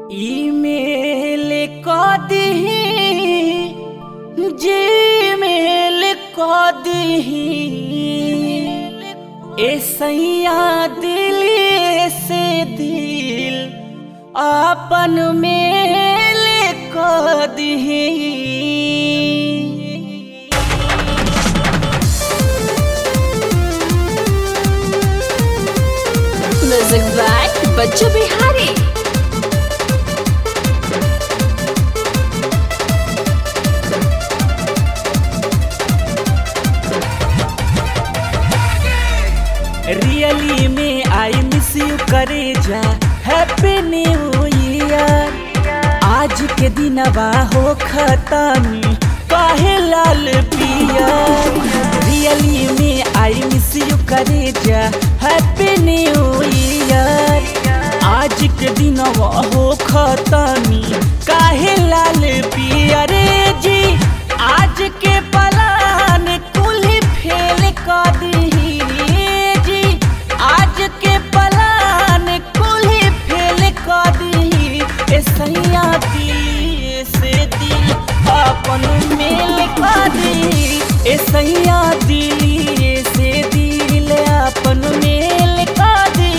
Email क दिही, Gmail क दिही, ऐसैया दिल से दिल आपन मेल क दिही। Music by Bachchu Bihari. Really में आई मिस यू करे जा, हैप्पी न्यू ईयर। आज के दिनवा हो खतानी काहे लाल पियर। रियली में आई मिस यू करे जा, हैप्पी न्यू ईयर। आज के दिनवा हो खतानी काहे लाल पियर। जी आज के पलान कुली फेल कर दी, आज के पलान कुली फेल कर दी। ऐसैया दिल से दिल अपन मेल कर दी, ऐसैया दिल से दिल अपन मेल कर दी।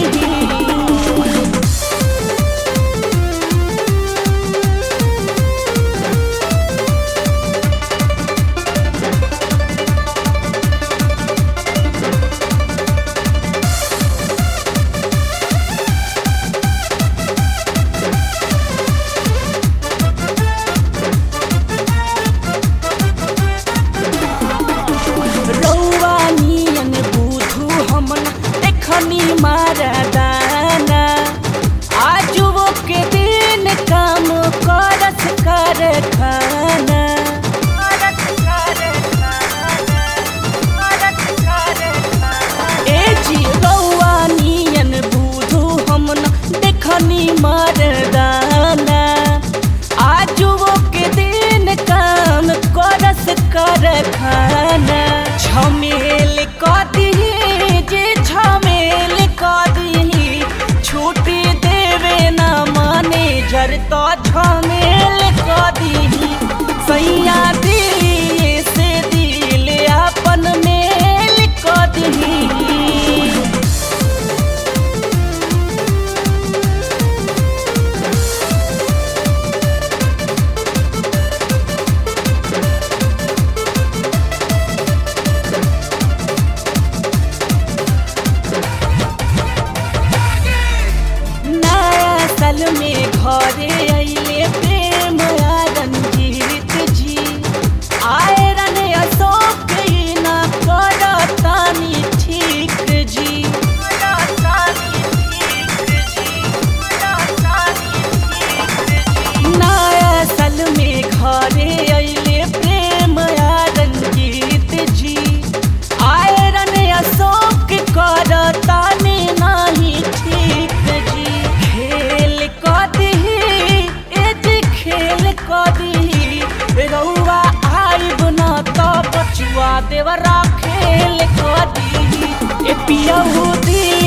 मारदाना आज वो के दिन काम करत कर खाना। ए जी रउआ नियन बुधू हम देखनी मारदाना आज वो के दिन काम करत कर खाना। झमेल कर दिही जे झमेल छुट्टी देवे ना मैनेजर तो झमेल कर दिही। सैया दिल से दिल अपन मेल कर दिही। में घरे अइले प्रेम रंजीत जी, आए रन अशोक ना करतानी ठीक जी। नया साल में घरे अइले प्रेम रंजीत जी, आए रन अशोक करतानी नहीं ठीक जी। रउआ आइब ना तो बचुआ देवरा खेल कर दी। ए पियहू दिल